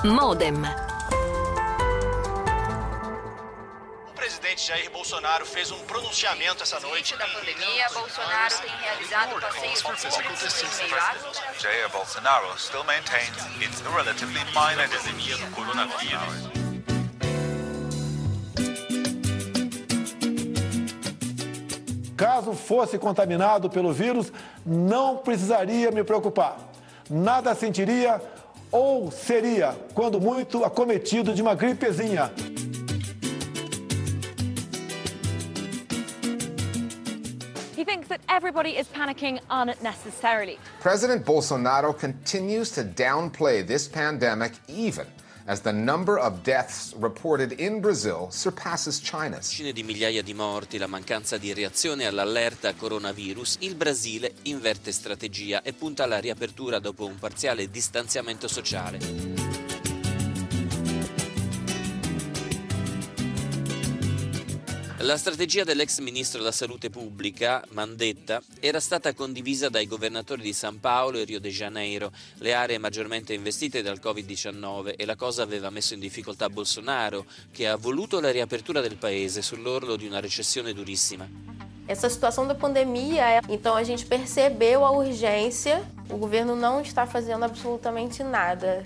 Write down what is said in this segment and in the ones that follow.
Modem. O presidente Jair Bolsonaro fez pronunciamento essa noite. Da pandemia, Bolsonaro tem realizado passeios por Jair Bolsonaro still maintains it's a relatively minor disease. Coronavirus. Caso fosse contaminado pelo vírus, não precisaria me preocupar. Nada sentiria ou seria, quando muito, acometido de uma gripezinha. He thinks that everybody is panicking unnecessarily. President Bolsonaro continues to downplay this pandemic even as the number of deaths reported in Brazil surpasses China's. Decine di migliaia di morti, la mancanza di reazione all'allerta coronavirus, il Brasile inverte strategia e punta alla riapertura dopo un parziale distanziamento sociale. La strategia dell'ex ministro della Salute Pubblica, Mandetta, era stata condivisa dai governatori di San Paolo e Rio de Janeiro, le aree maggiormente investite dal Covid-19, e la cosa aveva messo in difficoltá Bolsonaro, che ha voluto la riapertura del paese sull'orlo di una recessione durissima. Essa situação da pandemia, então a gente percebeu a urgência, o governo não está fazendo absolutamente nada.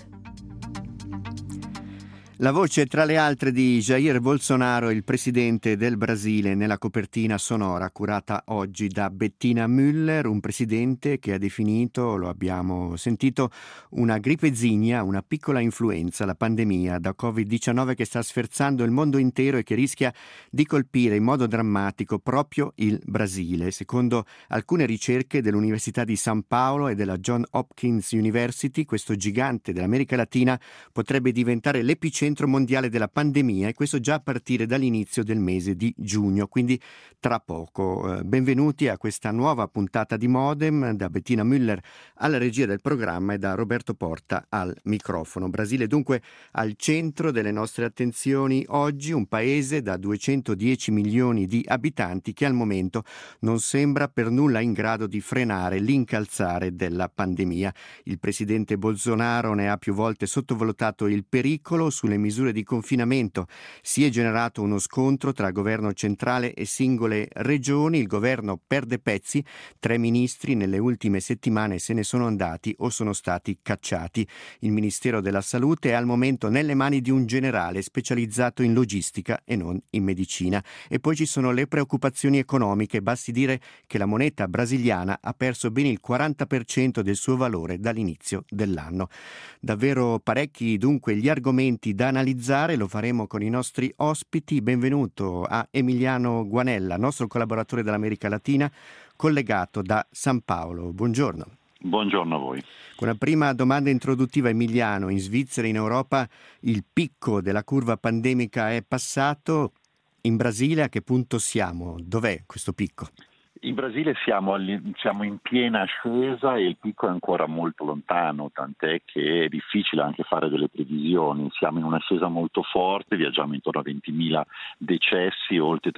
La voce, tra le altre, di Jair Bolsonaro, il presidente del Brasile, nella copertina sonora curata oggi da Bettina Müller, un presidente che ha definito, lo abbiamo sentito, una gripezinha, una piccola influenza, la pandemia da Covid-19 che sta sferzando il mondo intero e che rischia di colpire in modo drammatico proprio il Brasile. Secondo alcune ricerche dell'Università di San Paolo e della Johns Hopkins University, questo gigante dell'America Latina potrebbe diventare l'epicentro mondiale della pandemia, e questo già a partire dall'inizio del mese di giugno, quindi tra poco. Benvenuti a questa nuova puntata di Modem, da Bettina Müller alla regia del programma e da Roberto Porta al microfono. Brasile dunque al centro delle nostre attenzioni oggi, un paese da 210 milioni di abitanti che al momento non sembra per nulla in grado di frenare l'incalzare della pandemia. Il presidente Bolsonaro ne ha più volte sottovalutato il pericolo. Sulle misure di confinamento si è generato uno scontro tra governo centrale e singole regioni. Il governo perde pezzi, 3 ministri nelle ultime settimane se ne sono andati o sono stati cacciati. Il Ministero della Salute è al momento nelle mani di un generale specializzato in logistica e non in medicina. E poi ci sono le preoccupazioni economiche, basti dire che la moneta brasiliana ha perso ben il 40% del suo valore dall'inizio dell'anno. Davvero parecchi dunque gli argomenti da analizzare, lo faremo con i nostri ospiti. Benvenuto a Emiliano Guanella, nostro collaboratore dall'America Latina, collegato da San Paolo. Buongiorno. Buongiorno a voi. Con una prima domanda introduttiva, Emiliano, in Svizzera e in Europa il picco della curva pandemica è passato. In Brasile a che punto siamo? Dov'è questo picco? In Brasile siamo in piena ascesa e il picco è ancora molto lontano, tant'è che è difficile anche fare delle previsioni. Siamo in un'ascesa molto forte, viaggiamo intorno a 20.000 decessi, oltre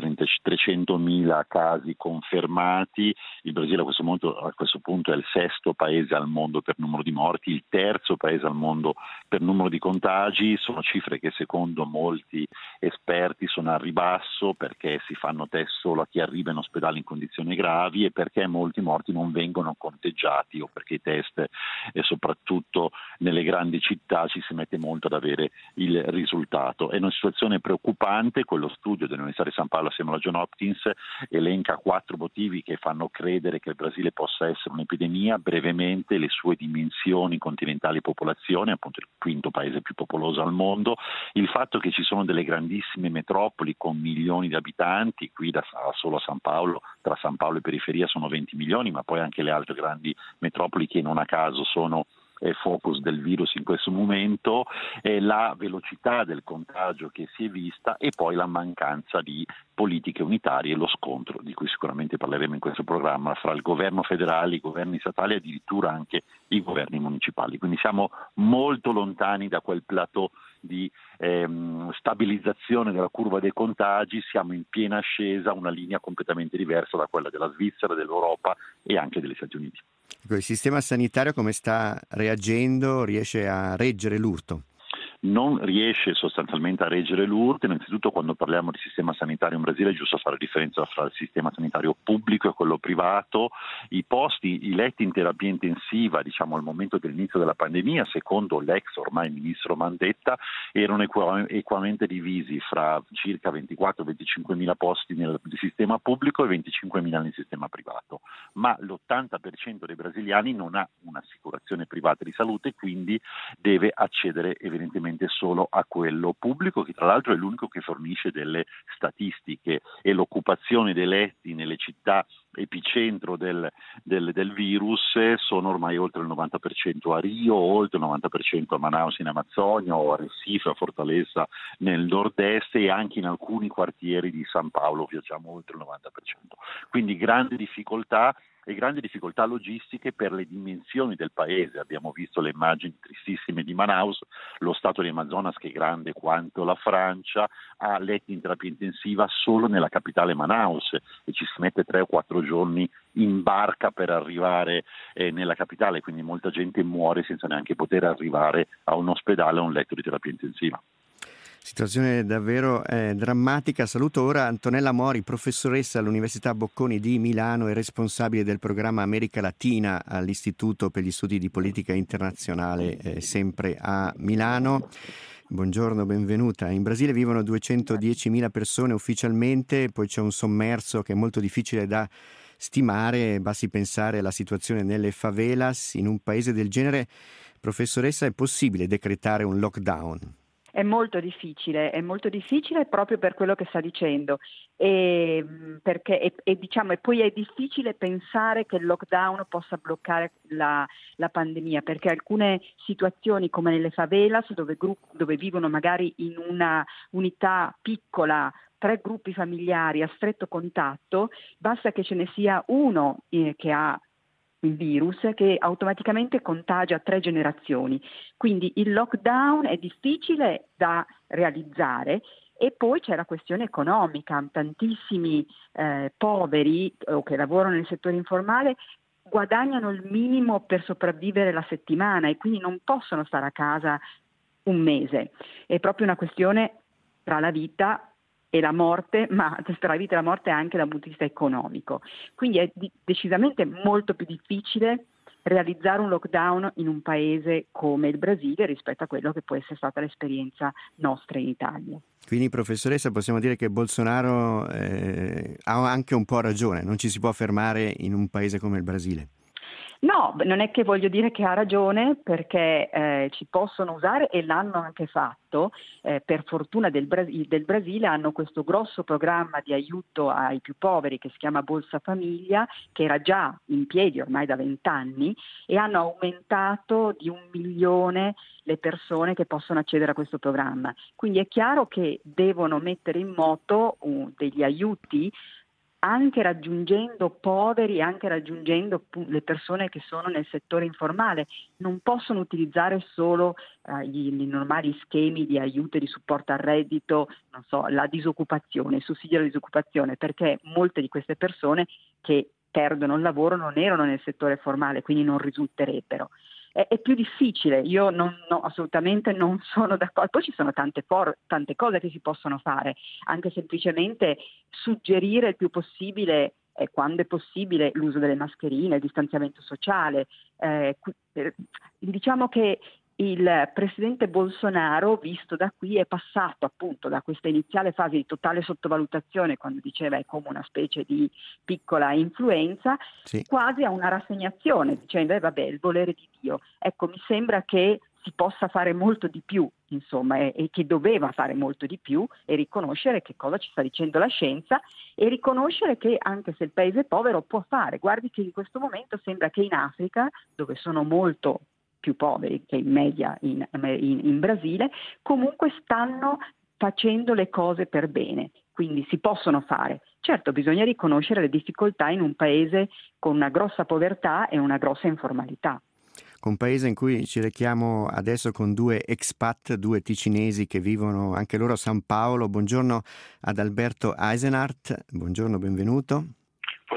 300.000 casi confermati. Il Brasile a questo punto è il 6º paese al mondo per numero di morti, il 3º paese al mondo per numero di contagi. Sono cifre che secondo molti esperti sono a ribasso, perché si fanno test solo a chi arriva in ospedale in condizioni gravi e perché molti morti non vengono conteggiati, o perché i test, e soprattutto nelle grandi città, ci si mette molto ad avere il risultato. È una situazione preoccupante. Quello studio dell'Università di San Paolo assieme alla Johns Hopkins elenca 4 motivi che fanno credere che il Brasile possa essere un'epidemia. Brevemente, le sue dimensioni continentali e popolazione, appunto il 5º paese più popoloso al mondo, il fatto che ci sono delle grandissime metropoli con milioni di abitanti, qui solo a San Paolo, tra San Paolo e periferia sono 20 milioni, ma poi anche le altre grandi metropoli che non a caso sono focus del virus in questo momento, la velocità del contagio che si è vista e poi la mancanza di politiche unitarie e lo scontro, di cui sicuramente parleremo in questo programma, fra il governo federale, i governi statali e addirittura anche i governi municipali. Quindi siamo molto lontani da quel plateau di stabilizzazione della curva dei contagi. Siamo in piena ascesa, una linea completamente diversa da quella della Svizzera, dell'Europa e anche degli Stati Uniti. Il sistema sanitario come sta reagendo? Riesce a reggere l'urto? non riesce sostanzialmente a reggere l'urto. Innanzitutto, quando parliamo di sistema sanitario in Brasile è giusto fare differenza fra il sistema sanitario pubblico e quello privato. I letti in terapia intensiva, diciamo al momento dell'inizio della pandemia, secondo l'ex ormai ministro Mandetta, erano equamente divisi fra circa 24-25 mila posti nel sistema pubblico e 25 mila nel sistema privato, ma l'80% dei brasiliani non ha un'assicurazione privata di salute, quindi deve accedere evidentemente solo a quello pubblico, che tra l'altro è l'unico che fornisce delle statistiche, e l'occupazione dei letti nelle città epicentro del virus sono ormai oltre il 90% a Rio, oltre il 90% a Manaus in Amazzonia, o a Recife, a Fortaleza nel nord-est, e anche in alcuni quartieri di San Paolo viaggiamo oltre il 90%. Quindi grandi difficoltà logistiche per le dimensioni del paese. Abbiamo visto le immagini tristissime di Manaus, lo stato di Amazonas, che è grande quanto la Francia, ha letti in terapia intensiva solo nella capitale Manaus, e ci si mette 3 o 4 giorni in barca per arrivare nella capitale, quindi molta gente muore senza neanche poter arrivare a un ospedale o a un letto di terapia intensiva. Situazione davvero drammatica. Saluto ora Antonella Mori, professoressa all'Università Bocconi di Milano e responsabile del programma America Latina all'Istituto per gli Studi di Politica Internazionale, sempre a Milano. Buongiorno, benvenuta. In Brasile vivono 210.000 persone ufficialmente, poi c'è un sommerso che è molto difficile da stimare, basti pensare alla situazione nelle favelas. In un paese del genere, professoressa, è possibile decretare un lockdown? È molto difficile proprio per quello che sta dicendo, e poi è difficile pensare che il lockdown possa bloccare la pandemia, perché alcune situazioni come nelle favelas, dove vivono magari in una unità piccola 3 gruppi familiari a stretto contatto, basta che ce ne sia uno che ha il virus, che automaticamente contagia 3 generazioni. Quindi il lockdown è difficile da realizzare, e poi c'è la questione economica. Tantissimi poveri o che lavorano nel settore informale guadagnano il minimo per sopravvivere la settimana, e quindi non possono stare a casa un mese. È proprio una questione tra la vita e la morte, ma tra la vita e la morte anche dal punto di vista economico. Quindi è decisamente molto più difficile realizzare un lockdown in un paese come il Brasile rispetto a quello che può essere stata l'esperienza nostra in Italia. Quindi, professoressa, possiamo dire che Bolsonaro ha anche un po' ragione, non ci si può fermare in un paese come il Brasile. No, non è che voglio dire che ha ragione, perché ci possono usare, e l'hanno anche fatto, per fortuna del Brasile hanno questo grosso programma di aiuto ai più poveri che si chiama Bolsa Famiglia, che era già in piedi ormai da 20 anni, e hanno aumentato di 1 milione le persone che possono accedere a questo programma. Quindi è chiaro che devono mettere in moto degli aiuti, anche raggiungendo poveri, anche raggiungendo le persone che sono nel settore informale. Non possono utilizzare solo i normali schemi di aiuto e di supporto al reddito, non so, la disoccupazione, il sussidio alla disoccupazione, perché molte di queste persone che perdono il lavoro non erano nel settore formale, quindi non risulterebbero. È più difficile, io assolutamente non sono d'accordo. Poi ci sono tante cose che si possono fare, anche semplicemente suggerire il più possibile, quando è possibile, l'uso delle mascherine, il distanziamento sociale. Diciamo che il presidente Bolsonaro, visto da qui, è passato appunto da questa iniziale fase di totale sottovalutazione, quando diceva è come una specie di piccola influenza, sì, quasi a una rassegnazione, dicendo vabbè, il volere di Dio. Ecco, mi sembra che si possa fare molto di più, insomma, e che doveva fare molto di più, e riconoscere che cosa ci sta dicendo la scienza, e riconoscere che anche se il paese è povero può fare. Guardi che in questo momento sembra che in Africa, dove sono molto più poveri che in media in Brasile, comunque stanno facendo le cose per bene, quindi si possono fare. Certo, bisogna riconoscere le difficoltà in un paese con una grossa povertà e una grossa informalità. Un paese in cui ci rechiamo adesso con 2 expat, 2 ticinesi che vivono anche loro a San Paolo. Buongiorno ad Alberto Eisenhardt, buongiorno, benvenuto. Buongiorno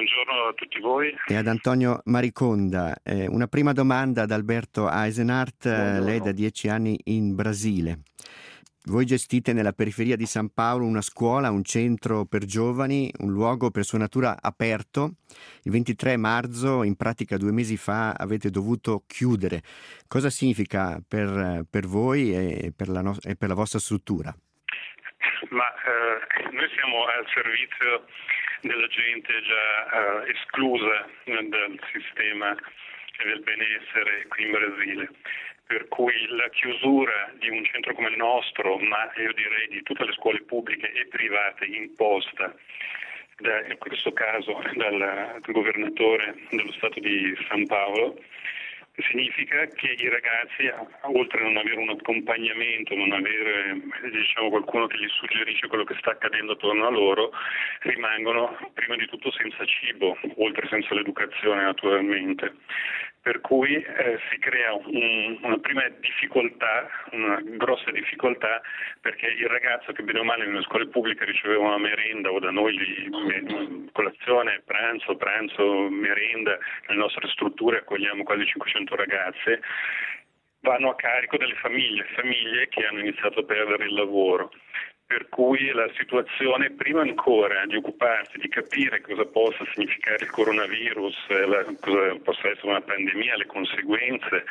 a tutti voi. E ad Antonio Mariconda. Una prima domanda ad Alberto Eisenhardt. Lei da 10 anni in Brasile. Voi gestite nella periferia di San Paolo una scuola, un centro per giovani, un luogo per sua natura aperto. Il 23 marzo, in pratica 2 mesi fa, avete dovuto chiudere. Cosa significa per voi e per la vostra struttura? Ma noi siamo al servizio della gente già esclusa dal sistema del benessere qui in Brasile. Per cui la chiusura di un centro come il nostro, ma io direi di tutte le scuole pubbliche e private imposta, in questo caso dal governatore dello Stato di San Paolo, significa che i ragazzi, oltre a non avere un accompagnamento, non avere qualcuno che gli suggerisce quello che sta accadendo attorno a loro, rimangono prima di tutto senza cibo, oltre senza l'educazione naturalmente. Per cui si crea una prima difficoltà, una grossa difficoltà, perché il ragazzo che bene o male nelle scuole pubbliche riceveva una merenda o da noi colazione, pranzo, merenda, nelle nostre strutture accogliamo quasi 500 ragazze, vanno a carico delle famiglie che hanno iniziato a perdere il lavoro. Per cui la situazione, prima ancora di occuparsi, di capire cosa possa significare il coronavirus, cosa possa essere una pandemia, le conseguenze,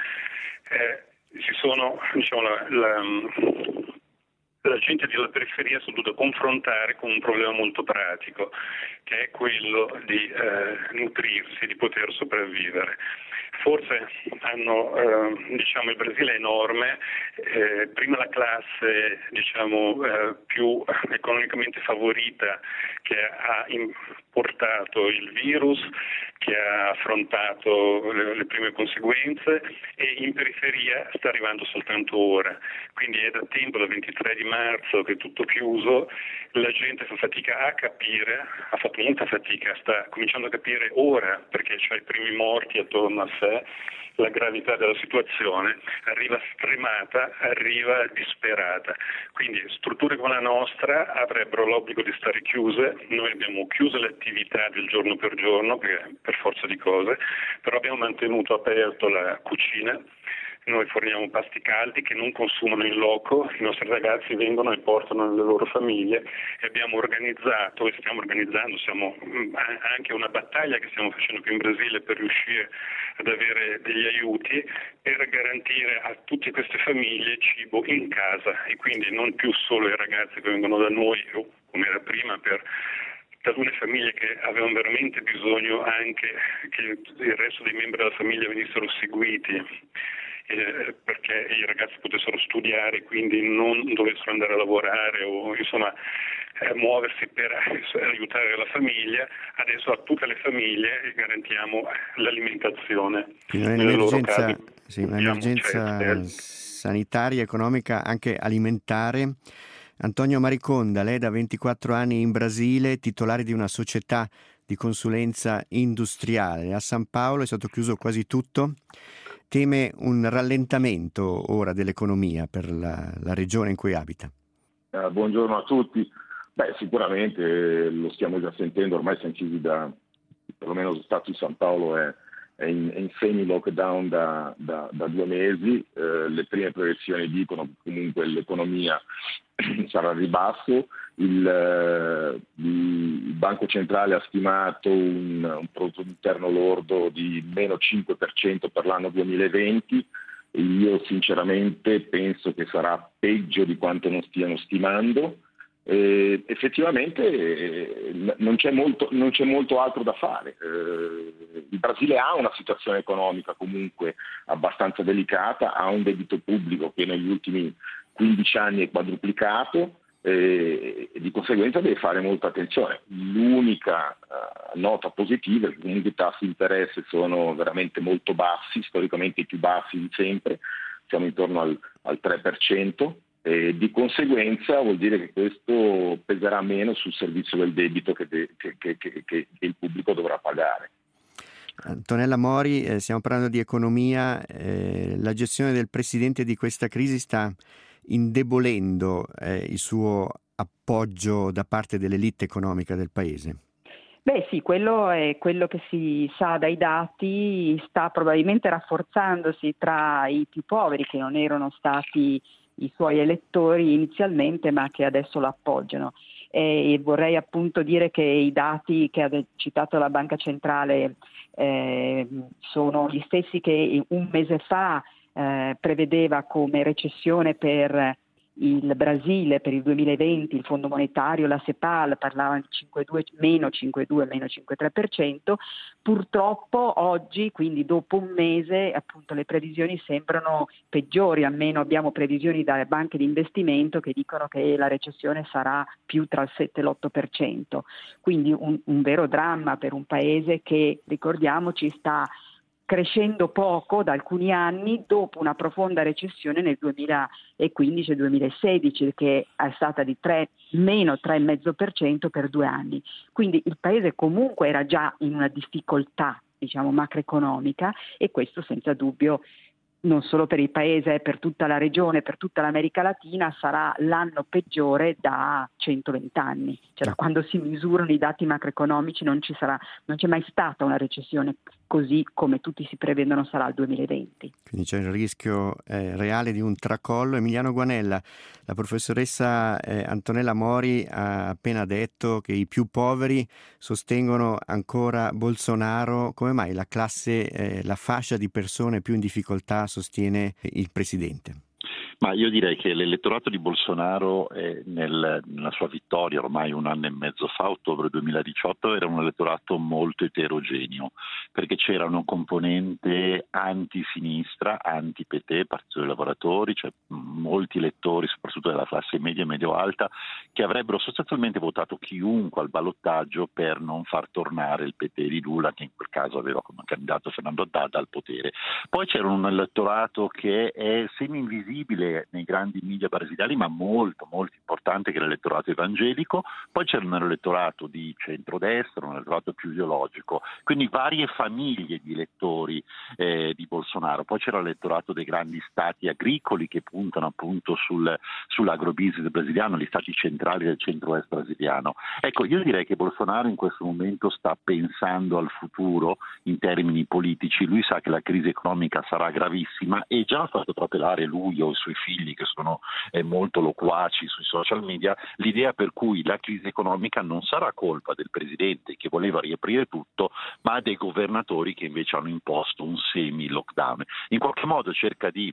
la gente della periferia si è dovuta confrontare con un problema molto pratico, che è quello di nutrirsi, di poter sopravvivere. Forse il Brasile è enorme, prima la classe più economicamente favorita che ha importato il virus, che ha affrontato le prime conseguenze, e in periferia sta arrivando soltanto ora. Quindi è da tempo, dal 23 di marzo, che è tutto chiuso, la gente fa fatica a capire, ha fatto molta fatica, sta cominciando a capire ora, perché c'ha i primi morti attorno a sé, la gravità della situazione, arriva stremata, arriva disperata. Quindi strutture come la nostra avrebbero l'obbligo di stare chiuse, noi abbiamo chiuso le attività del giorno per giorno, per forza di cose, però abbiamo mantenuto aperto la cucina. Noi forniamo pasti caldi che non consumano in loco, i nostri ragazzi vengono e portano le loro famiglie, e abbiamo organizzato e stiamo organizzando, anche una battaglia che stiamo facendo qui in Brasile per riuscire ad avere degli aiuti per garantire a tutte queste famiglie cibo in casa, e quindi non più solo i ragazzi che vengono da noi, come era prima, per talune famiglie che avevano veramente bisogno anche che il resto dei membri della famiglia venissero seguiti, perché i ragazzi potessero studiare, quindi non dovessero andare a lavorare o muoversi per aiutare la famiglia. Adesso a tutte le famiglie garantiamo l'alimentazione. Un'emergenza sanitaria, economica, anche alimentare. Antonio Mariconda, lei da 24 anni in Brasile, titolare di una società di consulenza industriale. A San Paolo è stato chiuso quasi tutto. Teme un rallentamento ora dell'economia per la regione in cui abita? Buongiorno a tutti. Sicuramente lo stiamo già sentendo, ormai siamo chiusi perlomeno lo Stato di San Paolo è in semi-lockdown da 2 mesi. Le prime proiezioni dicono che comunque l'economia sarà al ribasso. Il Banco Centrale ha stimato un prodotto interno lordo di meno 5% per l'anno 2020. Io sinceramente penso che sarà peggio di quanto non stiano stimando. Effettivamente non c'è molto altro da fare. Il Brasile ha una situazione economica comunque abbastanza delicata, ha un debito pubblico che negli ultimi 15 anni è quadruplicato, e di conseguenza deve fare molta attenzione. L'unica nota positiva è che comunque i tassi di interesse sono veramente molto bassi, storicamente i più bassi di sempre, siamo intorno al 3%. E di conseguenza vuol dire che questo peserà meno sul servizio del debito che il pubblico dovrà pagare. Antonella Mori, stiamo parlando di economia, la gestione del Presidente di questa crisi sta indebolendo il suo appoggio da parte dell'elite economica del Paese? Beh sì, quello è quello che si sa dai dati, sta probabilmente rafforzandosi tra i più poveri, che non erano stati i suoi elettori inizialmente, ma che adesso lo appoggiano. E vorrei appunto dire che i dati che ha citato la Banca Centrale sono gli stessi che un mese fa prevedeva come recessione per il Brasile per il 2020, il Fondo Monetario, la CEPAL parlavano di meno 5,3%. Purtroppo oggi, quindi dopo un mese, appunto le previsioni sembrano peggiori, almeno abbiamo previsioni dalle banche di investimento che dicono che la recessione sarà più tra il 7 e l'8%. Quindi un vero dramma per un paese che, ricordiamoci, sta crescendo poco da alcuni anni dopo una profonda recessione nel 2015-2016 che è stata di meno 3,5% per 2 anni. Quindi il paese comunque era già in una difficoltà, diciamo, macroeconomica, e questo senza dubbio non solo per il paese, per tutta la regione, per tutta l'America Latina, sarà l'anno peggiore da 120 anni. Cioè, da quando si misurano i dati macroeconomici non c'è mai stata una recessione così come tutti si prevedono sarà il 2020. Quindi c'è il rischio reale di un tracollo. Emiliano Guanella, la professoressa Antonella Mori ha appena detto che i più poveri sostengono ancora Bolsonaro. Come mai la classe, la fascia di persone più in difficoltà sostiene il presidente? Ma io direi che l'elettorato di Bolsonaro nella sua vittoria ormai 1 anno e mezzo fa, ottobre 2018, era un elettorato molto eterogeneo, perché c'era una componente anti-sinistra, anti-PT, Partito dei Lavoratori, cioè molti elettori, soprattutto della classe media e medio-alta, che avrebbero sostanzialmente votato chiunque al ballottaggio per non far tornare il PT di Lula, che in quel caso aveva come candidato Fernando Haddad, al potere. Poi c'era un elettorato che è semi-invisibile nei grandi media brasiliani, ma molto molto importante, che è l'elettorato evangelico. Poi c'era un elettorato di centrodestra, un elettorato più ideologico, quindi varie famiglie di elettori di Bolsonaro. Poi c'era l'elettorato dei grandi stati agricoli che puntano appunto sull'agrobusiness brasiliano, gli stati centrali del centro-est brasiliano. Ecco, io direi che Bolsonaro in questo momento sta pensando al futuro in termini politici. Lui sa che la crisi economica sarà gravissima e già ha fatto trapelare lui o i suoi figli, che sono molto loquaci sui social media, l'idea per cui la crisi economica non sarà colpa del presidente che voleva riaprire tutto, ma dei governatori che invece hanno imposto un semi-lockdown. In qualche modo cerca di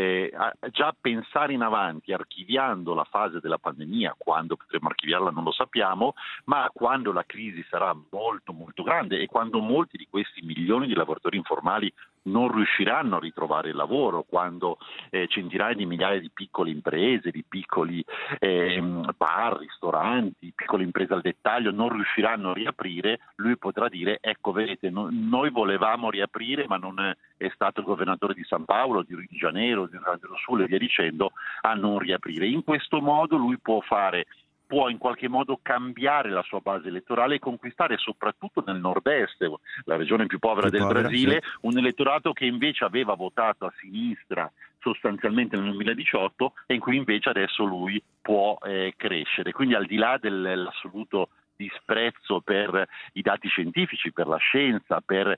già pensare in avanti, archiviando la fase della pandemia. Quando potremo archiviarla non lo sappiamo, ma quando la crisi sarà molto molto grande e quando molti di questi milioni di lavoratori informali non riusciranno a ritrovare il lavoro, quando centinaia di migliaia di piccole imprese, di piccoli bar, ristoranti, piccole imprese al dettaglio non riusciranno a riaprire, lui potrà dire: ecco, vedete, noi volevamo riaprire, ma non è stato il governatore di San Paolo, di Rio de Janeiro, di Rio Grande do Sul e via dicendo a non riaprire. In questo modo lui può in qualche modo cambiare la sua base elettorale e conquistare soprattutto nel nord-est, la regione più povera del Brasile, sì, un elettorato che invece aveva votato a sinistra sostanzialmente nel 2018 e in cui invece adesso lui può crescere. Quindi, al di là dell'assoluto disprezzo per i dati scientifici, per la scienza, per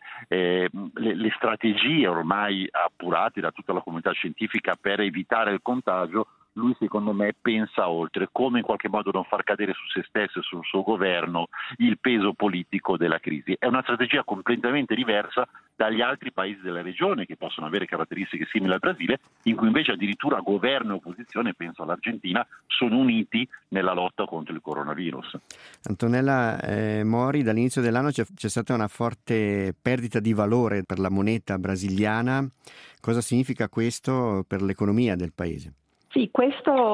le strategie ormai appurate da tutta la comunità scientifica per evitare il contagio, lui secondo me pensa oltre, come in qualche modo non far cadere su se stesso e sul suo governo il peso politico della crisi. È una strategia completamente diversa dagli altri paesi della regione, che possono avere caratteristiche simili al Brasile, in cui invece addirittura governo e opposizione, penso all'Argentina, sono uniti nella lotta contro il coronavirus. Antonella Mori, dall'inizio dell'anno c'è stata una forte perdita di valore per la moneta brasiliana. Cosa significa questo per l'economia del paese? Sì, c'è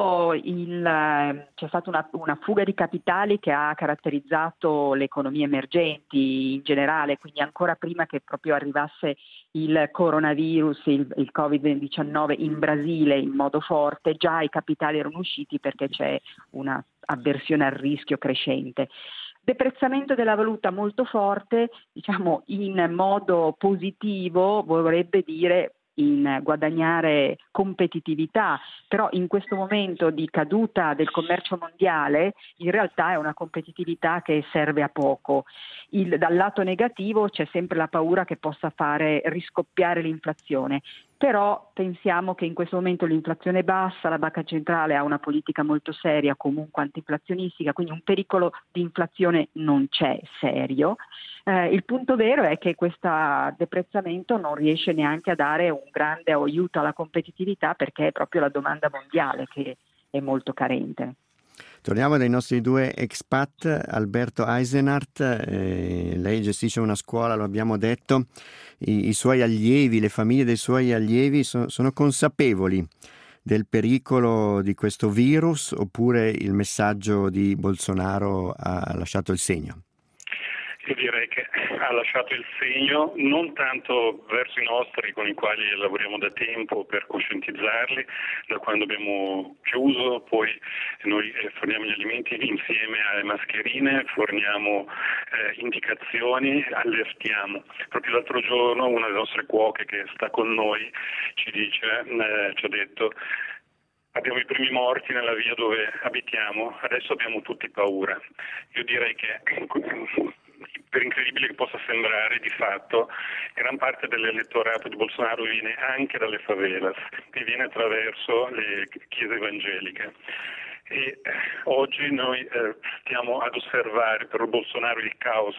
stata una fuga di capitali che ha caratterizzato le economie emergenti in generale, quindi ancora prima che proprio arrivasse il coronavirus, il Covid-19 in Brasile in modo forte, già i capitali erano usciti perché c'è una avversione al rischio crescente. Deprezzamento della valuta molto forte, diciamo in modo positivo, vorrebbe dire in guadagnare competitività, però in questo momento di caduta del commercio mondiale in realtà è una competitività che serve a poco. Dal lato negativo c'è sempre la paura che possa fare riscoppiare l'inflazione, però pensiamo che in questo momento l'inflazione è bassa, la Banca Centrale ha una politica molto seria, comunque antiinflazionistica, quindi un pericolo di inflazione non c'è serio. Il punto vero è che questo deprezzamento non riesce neanche a dare un grande aiuto alla competitività, perché è proprio la domanda mondiale che è molto carente. Torniamo dai nostri due expat. Alberto Eisenhardt, lei gestisce una scuola, lo abbiamo detto, i suoi allievi, le famiglie dei suoi allievi sono consapevoli del pericolo di questo virus, oppure il messaggio di Bolsonaro ha lasciato il segno? Io direi che ha lasciato il segno non tanto verso i nostri, con i quali lavoriamo da tempo per coscientizzarli, da quando abbiamo chiuso, poi noi forniamo gli alimenti insieme alle mascherine, forniamo indicazioni, allertiamo. Proprio l'altro giorno una delle nostre cuoche che sta con noi ci ha detto: abbiamo i primi morti nella via dove abitiamo, adesso abbiamo tutti paura. Io direi che, per incredibile che possa sembrare, di fatto gran parte dell'elettorato di Bolsonaro viene anche dalle favelas e viene attraverso le chiese evangeliche. E oggi noi stiamo ad osservare per Bolsonaro il caos,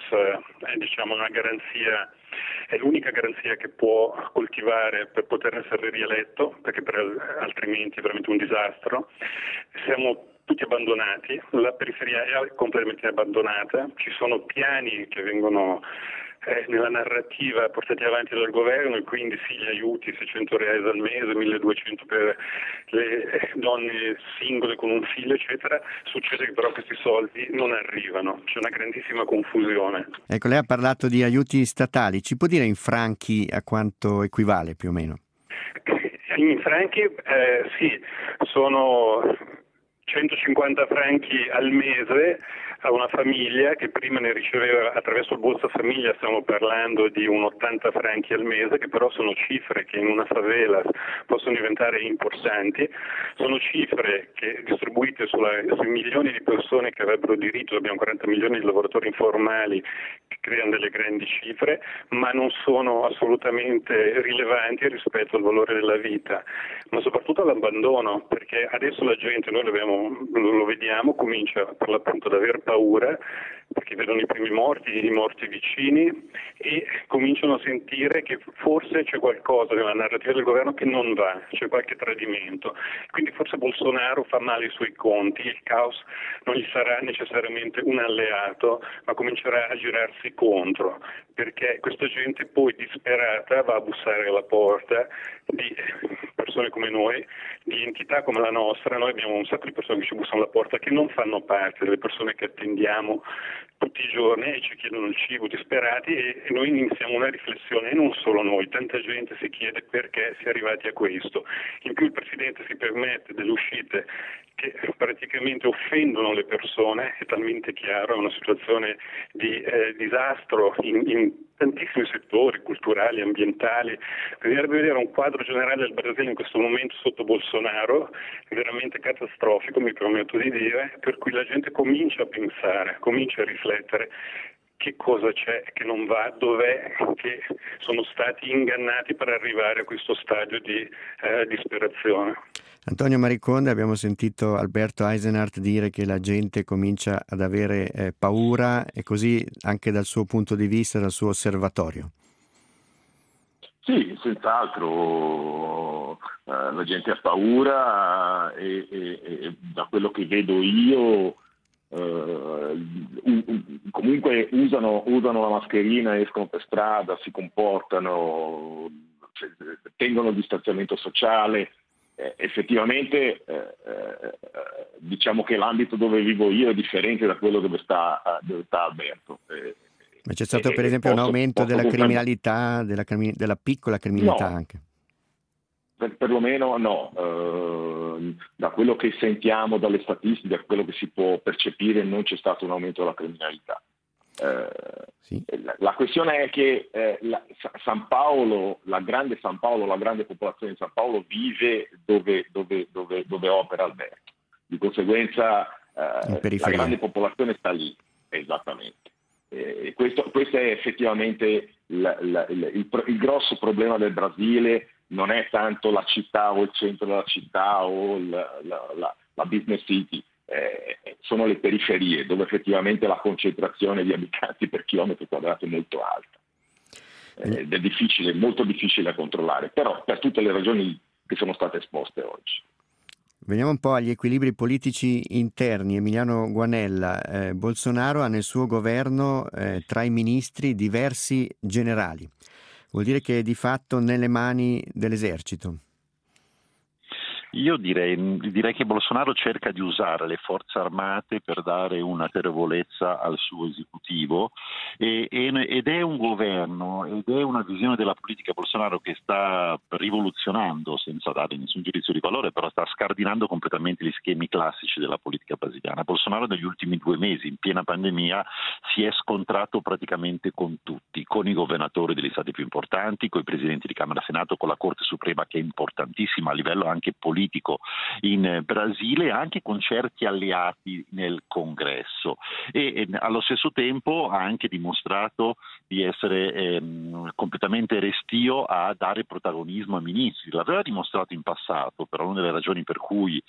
una garanzia, è l'unica garanzia che può coltivare per poter essere rieletto, perché altrimenti è veramente un disastro. Siamo tutti abbandonati, la periferia è completamente abbandonata, ci sono piani che vengono nella narrativa portati avanti dal governo, e quindi sì, gli aiuti, 600 reais al mese, 1200 per le donne singole con un figlio, eccetera. Succede che però questi soldi non arrivano, c'è una grandissima confusione. Ecco, lei ha parlato di aiuti statali, ci può dire in franchi a quanto equivale più o meno? In franchi sì, sono 150 franchi al mese a una famiglia che prima ne riceveva attraverso il Bolsa Famiglia, stiamo parlando di un 80 franchi al mese, che però sono cifre che in una favela possono diventare importanti, sono cifre che distribuite sui milioni di persone che avrebbero diritto, abbiamo 40 milioni di lavoratori informali che creano delle grandi cifre, ma non sono assolutamente rilevanti rispetto al valore della vita, ma soprattutto all'abbandono, perché adesso la gente, noi lo vediamo, comincia per l'appunto ad aver paura, perché vedono i primi morti, i morti vicini, e cominciano a sentire che forse c'è qualcosa nella narrativa del governo che non va, c'è qualche tradimento. Quindi forse Bolsonaro fa male i suoi conti, il caos non gli sarà necessariamente un alleato, ma comincerà a girarsi contro, perché questa gente poi disperata va a bussare alla porta di persone come noi, di entità come la nostra. Noi abbiamo un sacco di persone che ci bussano alla porta che non fanno parte delle persone che attendiamo tutti i giorni e ci chiedono il cibo, disperati, e noi iniziamo una riflessione, e non solo noi, tanta gente si chiede perché si è arrivati a questo. In più il Presidente si permette delle uscite che praticamente offendono le persone, è talmente chiaro, è una situazione di disastro in tantissimi settori, culturali, ambientali. Bisognerebbe vedere un quadro generale del Brasile in questo momento sotto Bolsonaro, veramente catastrofico, mi permetto di dire, per cui la gente comincia a pensare, comincia a riflettere che cosa c'è che non va, dov'è che sono stati ingannati per arrivare a questo stadio di disperazione. Antonio Mariconda, abbiamo sentito Alberto Eisenhardt dire che la gente comincia ad avere paura, e così anche dal suo punto di vista, dal suo osservatorio. Sì, senz'altro la gente ha paura e da quello che vedo io comunque usano la mascherina, escono per strada, si comportano, tengono il distanziamento sociale. Effettivamente diciamo che l'ambito dove vivo io è differente da quello dove sta Alberto. Ma c'è stato per esempio un aumento della criminalità, della piccola criminalità? No, anche? Perlomeno no. Da quello che sentiamo dalle statistiche, da quello che si può percepire, non c'è stato un aumento della criminalità. Sì. La questione è che San Paolo, la grande popolazione di San Paolo vive dove opera Alberto. Di conseguenza la grande popolazione sta lì, esattamente. Questo è effettivamente il grosso problema del Brasile. Non è tanto la città o il centro della città o la business city, sono le periferie dove effettivamente la concentrazione di abitanti per chilometro quadrato è molto alta. Ed è difficile, molto difficile da controllare, però per tutte le ragioni che sono state esposte oggi. Veniamo un po' agli equilibri politici interni. Emiliano Guanella, Bolsonaro ha nel suo governo tra i ministri diversi generali. Vuol dire che è di fatto nelle mani dell'esercito? Io direi che Bolsonaro cerca di usare le forze armate per dare una autorevolezza al suo esecutivo ed è un governo ed è una visione della politica Bolsonaro che sta rivoluzionando, senza dare nessun giudizio di valore, però sta scardinando completamente gli schemi classici della politica brasiliana. Bolsonaro negli ultimi 2 mesi, in piena pandemia, si è scontrato praticamente con tutti, con i governatori degli stati più importanti, con i presidenti di Camera e Senato, con la Corte Suprema che è importantissima a livello anche politico in Brasile, anche con certi alleati nel Congresso e allo stesso tempo ha anche dimostrato di essere completamente restio a dare protagonismo ai ministri. L'aveva dimostrato in passato, però una delle ragioni per cui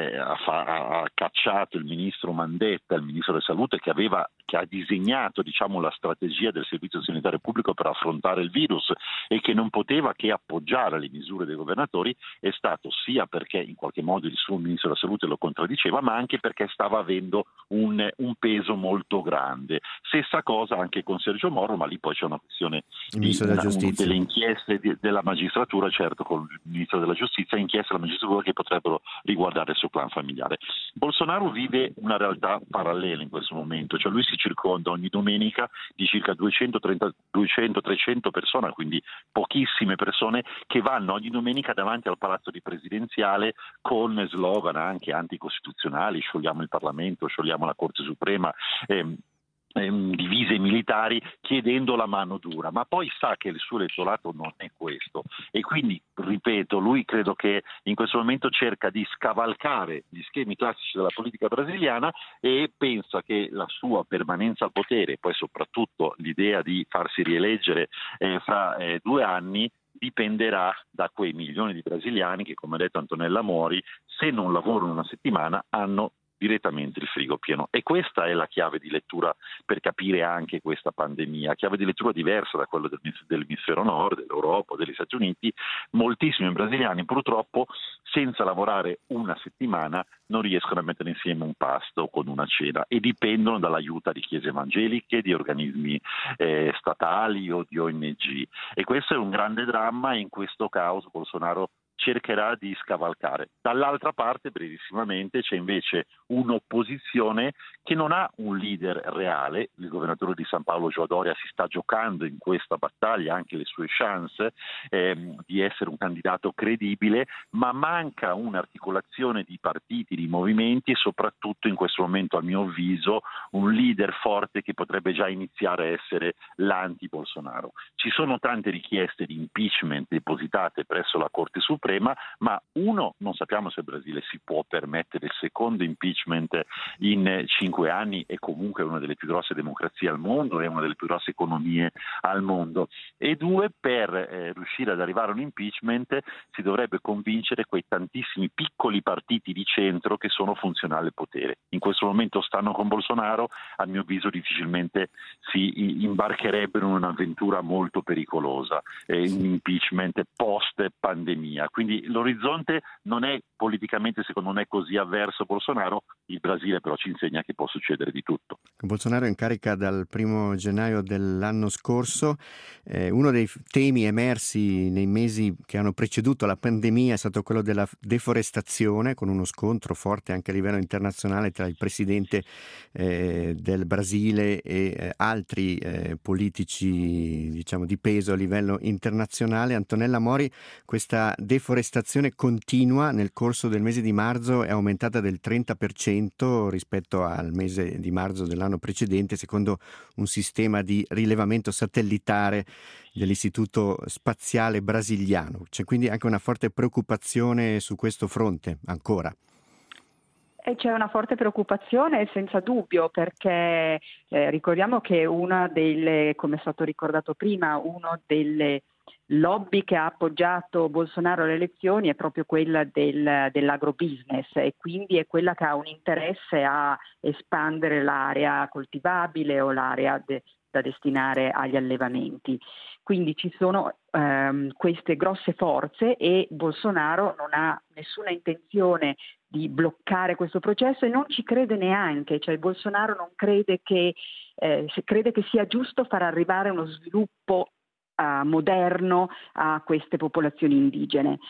ha cacciato il ministro Mandetta, il ministro della Salute, che ha disegnato la strategia del servizio sanitario pubblico per affrontare il virus e che non poteva che appoggiare le misure dei governatori, è stato sia perché in qualche modo il suo ministro della Salute lo contraddiceva, ma anche perché stava avendo un peso molto grande. Stessa cosa anche con Sergio Moro, ma lì poi c'è una questione delle inchieste della magistratura, certo, con il ministro della Giustizia, inchieste della magistratura che potrebbero riguardare il suo clan familiare. Bolsonaro vive una realtà parallela in questo momento, cioè lui si circonda ogni domenica di circa 200-300 persone, quindi pochissime persone, che vanno ogni domenica davanti al palazzo di presidenziale con slogan anche anticostituzionali: sciogliamo il Parlamento, sciogliamo la Corte Suprema, divise militari, chiedendo la mano dura, ma poi sa che il suo elettorato non è questo e quindi, ripeto, lui credo che in questo momento cerca di scavalcare gli schemi classici della politica brasiliana e pensa che la sua permanenza al potere, poi soprattutto l'idea di farsi rieleggere fra 2 anni, dipenderà da quei milioni di brasiliani che, come ha detto Antonella Mori, se non lavorano una settimana hanno direttamente il frigo pieno. E questa è la chiave di lettura per capire anche questa pandemia, chiave di lettura diversa da quella dell'emisfero nord, dell'Europa, degli Stati Uniti. Moltissimi brasiliani purtroppo senza lavorare una settimana non riescono a mettere insieme un pasto con una cena e dipendono dall'aiuto di chiese evangeliche, di organismi statali o di ONG. E questo è un grande dramma e in questo caos Bolsonaro cercherà di scavalcare. Dall'altra parte, brevissimamente, c'è invece un'opposizione che non ha un leader reale. Il governatore di San Paolo, João Dória, si sta giocando in questa battaglia anche le sue chance di essere un candidato credibile, ma manca un'articolazione di partiti, di movimenti e soprattutto in questo momento, a mio avviso, un leader forte che potrebbe già iniziare a essere l'anti-Bolsonaro. Ci sono tante richieste di impeachment depositate presso la Corte Suprema, ma non sappiamo se il Brasile si può permettere il secondo impeachment in 5 anni, è comunque una delle più grosse democrazie al mondo, è una delle più grosse economie al mondo. E 2, per riuscire ad arrivare a un impeachment si dovrebbe convincere quei tantissimi piccoli partiti di centro che sono funzionali al potere. In questo momento stanno con Bolsonaro, a mio avviso difficilmente si imbarcherebbero in un'avventura molto pericolosa, un impeachment post pandemia. Quindi l'orizzonte non è politicamente, secondo me, così avverso a Bolsonaro. Il Brasile però ci insegna che può succedere di tutto. Bolsonaro è in carica dal 1 gennaio dell'anno scorso. Uno dei temi emersi nei mesi che hanno preceduto la pandemia è stato quello della deforestazione, con uno scontro forte anche a livello internazionale tra il presidente del Brasile e altri politici, diciamo, di peso a livello internazionale. Antonella Mori, questa deforestazione deforestazione continua. Nel corso del mese di marzo è aumentata del 30% rispetto al mese di marzo dell'anno precedente, secondo un sistema di rilevamento satellitare dell'Istituto Spaziale Brasiliano. C'è quindi anche una forte preoccupazione su questo fronte ancora. E c'è una forte preoccupazione senza dubbio, perché ricordiamo che una delle, come è stato ricordato prima, una delle lobby che ha appoggiato Bolsonaro alle elezioni è proprio quella dell'agrobusiness, e quindi è quella che ha un interesse a espandere l'area coltivabile o l'area da destinare agli allevamenti. Quindi ci sono queste grosse forze e Bolsonaro non ha nessuna intenzione di bloccare questo processo e non ci crede neanche, cioè Bolsonaro non crede che sia giusto far arrivare uno sviluppo moderno a queste popolazioni indigene.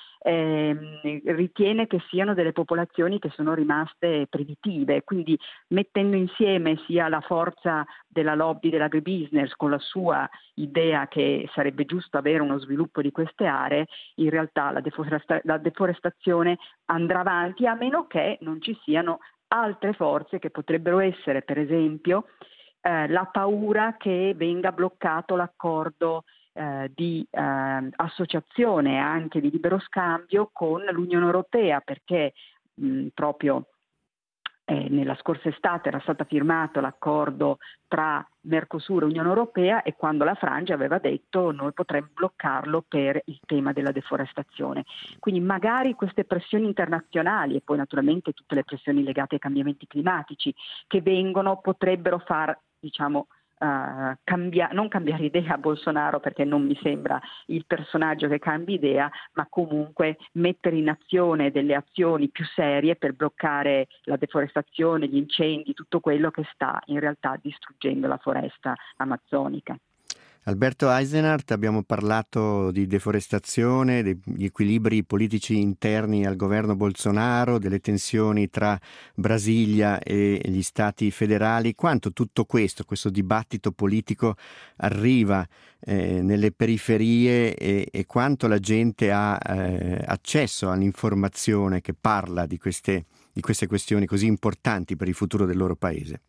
Ritiene che siano delle popolazioni che sono rimaste primitive, quindi mettendo insieme sia la forza della lobby dell'agribusiness con la sua idea che sarebbe giusto avere uno sviluppo di queste aree, in realtà la deforestazione andrà avanti, a meno che non ci siano altre forze che potrebbero essere, per esempio, la paura che venga bloccato l'accordo di associazione anche di libero scambio con l'Unione Europea, perché proprio nella scorsa estate era stato firmato l'accordo tra Mercosur e Unione Europea, e quando la Francia aveva detto noi potremmo bloccarlo per il tema della deforestazione. Quindi magari queste pressioni internazionali e poi naturalmente tutte le pressioni legate ai cambiamenti climatici che vengono potrebbero far, diciamo, non cambiare idea a Bolsonaro, perché non mi sembra il personaggio che cambi idea, ma comunque mettere in azione delle azioni più serie per bloccare la deforestazione, gli incendi, tutto quello che sta in realtà distruggendo la foresta amazzonica. Alberto Eisenhardt, abbiamo parlato di deforestazione, degli equilibri politici interni al governo Bolsonaro, delle tensioni tra Brasilia e gli stati federali. Quanto tutto questo dibattito politico arriva nelle periferie e quanto la gente ha accesso all'informazione che parla di queste questioni così importanti per il futuro del loro paese?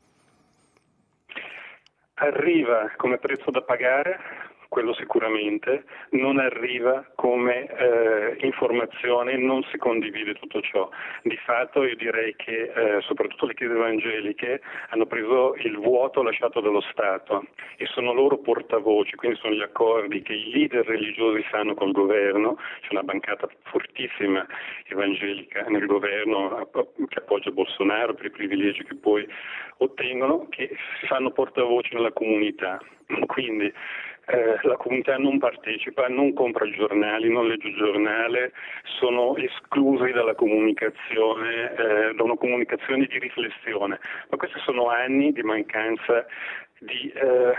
Arriva come prezzo da pagare, quello sicuramente, non arriva come informazione, non si condivide tutto ciò. Di fatto io direi che soprattutto le chiese evangeliche hanno preso il vuoto lasciato dallo Stato e sono loro portavoci, quindi sono gli accordi che i leader religiosi fanno col governo. C'è una bancata fortissima evangelica nel governo che appoggia Bolsonaro per i privilegi che poi ottengono, che si fanno portavoci nella comunità. Quindi la comunità non partecipa, non compra giornali, non legge il giornale, sono esclusi dalla comunicazione, da una comunicazione di riflessione. Ma questi sono anni di mancanza di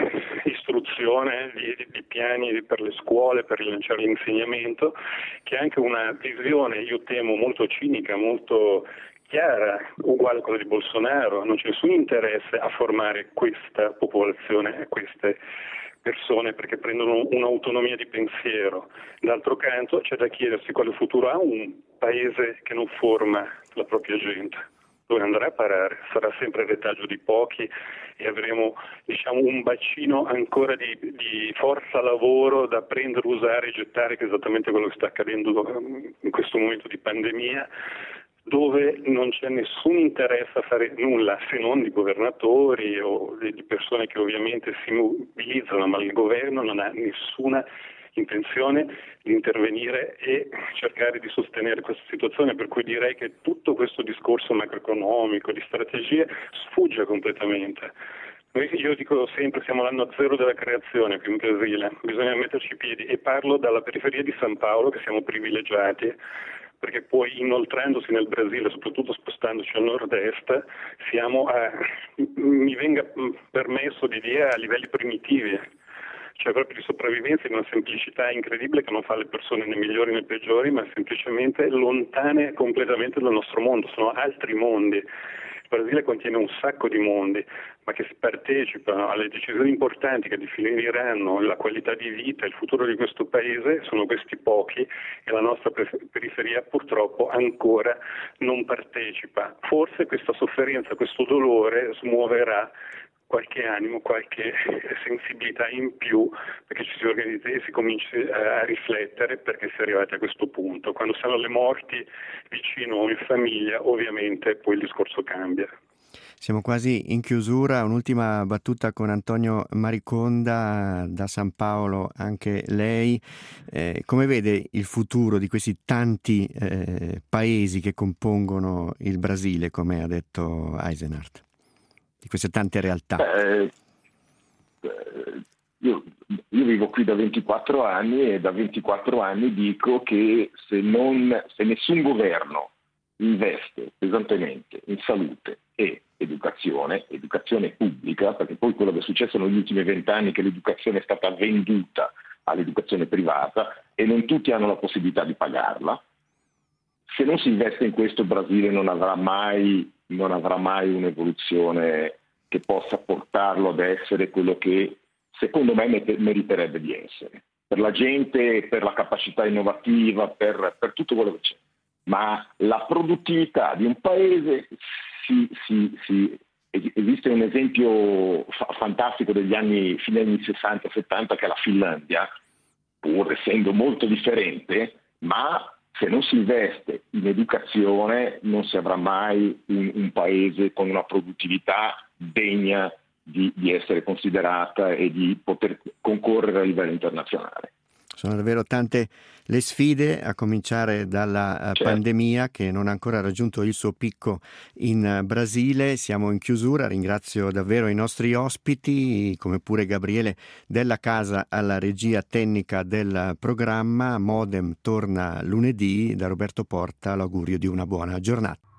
istruzione, di piani per le scuole, per rilanciare l'insegnamento, che è anche una visione, io temo, molto cinica, molto chiara, uguale a quella di Bolsonaro. Non c'è nessun interesse a formare questa popolazione, queste persone, perché prendono un'autonomia di pensiero. D'altro canto c'è da chiedersi quale futuro ha un paese che non forma la propria gente. Dove andrà a parare? Sarà sempre il retaggio di pochi e avremo, diciamo, un bacino ancora di forza lavoro da prendere, usare e gettare, che è esattamente quello che sta accadendo in questo momento di pandemia, dove non c'è nessun interesse a fare nulla, se non di governatori o di persone che ovviamente si mobilizzano, ma il governo non ha nessuna intenzione di intervenire e cercare di sostenere questa situazione, per cui direi che tutto questo discorso macroeconomico, di strategie, sfugge completamente. Io dico sempre, siamo all'anno zero della creazione qui in Brasile, bisogna metterci i piedi, e parlo dalla periferia di San Paolo, che siamo privilegiati, perché poi inoltrandosi nel Brasile, soprattutto spostandoci a nord-est, siamo mi venga permesso di dire, a livelli primitivi, cioè proprio di sopravvivenza in una semplicità incredibile che non fa le persone né migliori né peggiori, ma semplicemente lontane completamente dal nostro mondo, sono altri mondi. Brasile contiene un sacco di mondi, ma che partecipano alle decisioni importanti che definiranno la qualità di vita e il futuro di questo paese sono questi pochi, e la nostra periferia purtroppo ancora non partecipa. Forse questa sofferenza, questo dolore smuoverà qualche animo, qualche sensibilità in più, perché ci si organizzi e si cominci a riflettere, perché si è arrivati a questo punto. Quando stanno le morti vicino o in famiglia, ovviamente poi il discorso cambia. Siamo quasi in chiusura, un'ultima battuta con Antonio Mariconda da San Paolo, anche lei. Come vede il futuro di questi tanti paesi che compongono il Brasile, come ha detto Eisenhardt? Di queste tante realtà? Io vivo qui da 24 anni e da 24 anni dico che se nessun governo investe pesantemente in salute e educazione pubblica, perché poi quello che è successo negli ultimi 20 anni è che l'educazione è stata venduta all'educazione privata e non tutti hanno la possibilità di pagarla. Se non si investe in questo, il Brasile non avrà mai un'evoluzione che possa portarlo ad essere quello che secondo me meriterebbe di essere, per la gente, per la capacità innovativa, per tutto quello che c'è. Ma la produttività di un paese esiste un esempio fantastico degli fine anni 60-70, che è la Finlandia, pur essendo molto differente, ma se non si investe in educazione non si avrà mai un paese con una produttività degna di essere considerata e di poter concorrere a livello internazionale. Sono davvero tante le sfide, a cominciare dalla pandemia che non ha ancora raggiunto il suo picco in Brasile. Siamo in chiusura, ringrazio davvero i nostri ospiti, come pure Gabriele Della Casa alla regia tecnica del programma. Modem torna lunedì, da Roberto Porta l'augurio di una buona giornata.